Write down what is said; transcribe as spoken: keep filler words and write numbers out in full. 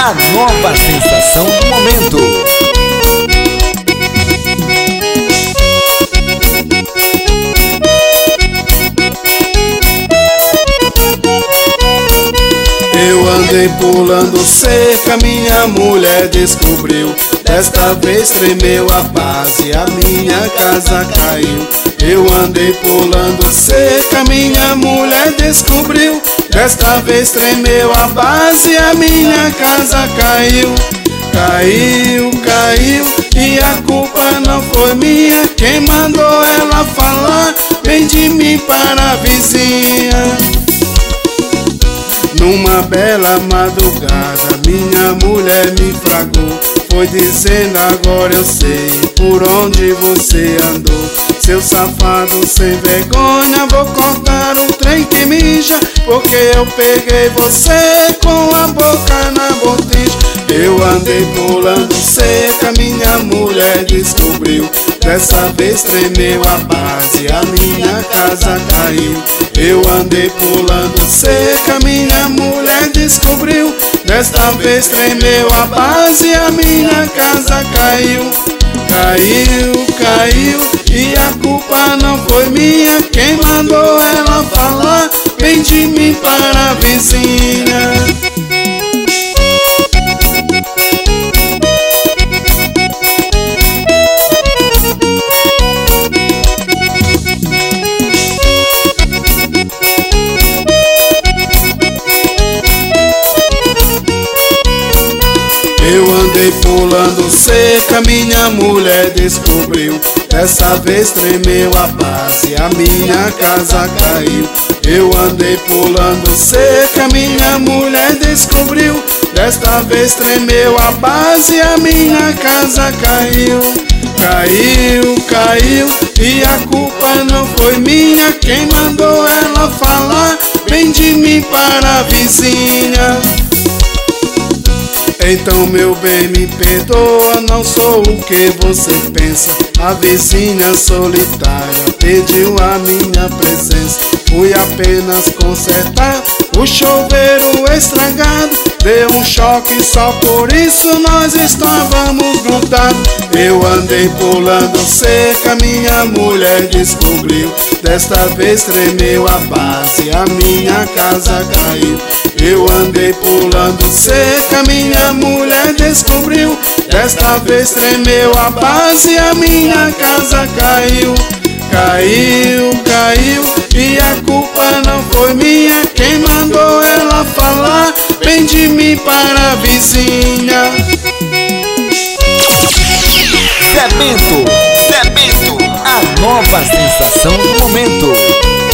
a nova sensação do momento. Eu andei pulando cerca, minha mulher descobriu. Desta vez tremeu a base, a minha casa caiu. Eu andei pulando cerca, minha mulher descobriu. Desta vez tremeu a base, a minha casa caiu. Caiu, caiu, e a culpa não foi minha. Quem mandou ela falar bem de mim para a vizinha? Numa bela madrugada, minha mulher me fragou. Foi dizendo: agora eu sei por onde você andou. Seu safado sem vergonha, vou cortar o trem que mija, porque eu peguei você com a boca na botija. Eu andei pulando cerca, minha mulher descobriu. Dessa vez tremeu a base, a minha casa caiu. Eu andei pulando cerca, minha mulher descobriu. Desta vez tremeu a base, a minha casa caiu. Caiu, caiu, e a culpa não foi minha. Quem mandou ela falar bem de mim para a vizinha? Eu andei pulando cerca, minha mulher descobriu. Dessa vez tremeu a base, a minha casa caiu. Eu andei pulando cerca, minha mulher descobriu. Desta vez tremeu a base, a minha casa caiu. Caiu, caiu, e a culpa não foi minha. Quem mandou ela falar bem de mim para a vizinha? Então, meu bem, me perdoa, não sou o que você pensa. A vizinha solitária pediu a minha presença. Fui apenas consertar o chuveiro estragado. Deu um choque, só por isso nós estávamos grudados. Eu andei pulando cerca, minha mulher descobriu. Desta vez tremeu a base, a minha casa caiu. Eu andei pulando cerca, minha mulher descobriu. Desta vez tremeu a base, a minha casa caiu. Caiu, caiu, e a culpa não foi minha. Quem mandou ela falar bem de mim para a vizinha? Zé Bento, Zé Bento, a nova sensação do momento.